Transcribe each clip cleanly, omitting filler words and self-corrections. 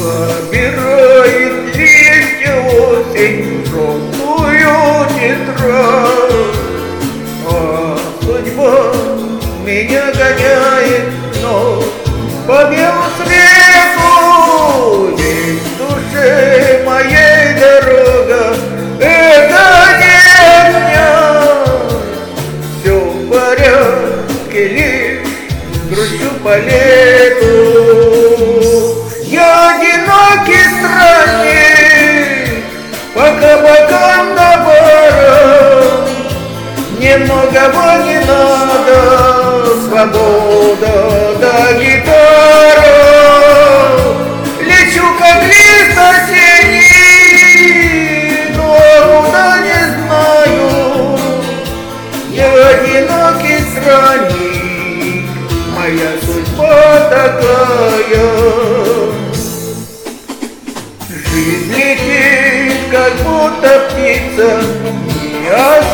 Собирает листья осень, желтую тетрадь. А судьба меня гоняет вновь по белу свету. Есть в душе моей дорога, это не дня. Все в порядке, лишь грущу по лету. Я одинокий странник, по кабакам до барам. Немного не надо, свобода да гитара. Лечу как лист осенний, но куда не знаю. Я одинокий странник, моя судьба такая. Жизнь летит, как будто птица, не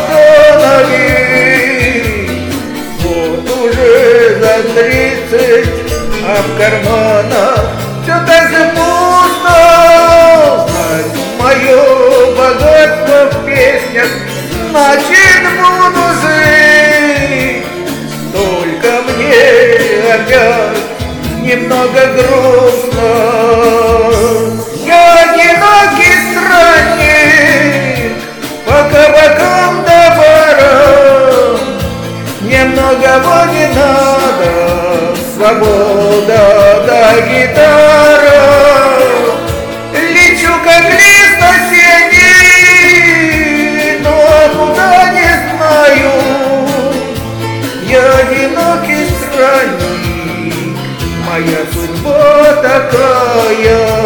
остановить. Вот уже за 30, а в карманах все так же пусто. Знать мое богатство в песнях, значит буду жить. Только мне опять немного грустно. Немного не надо, свобода да гитара. Лечу как лист осенний, но куда не знаю. Я одинокий странник, моя судьба такая.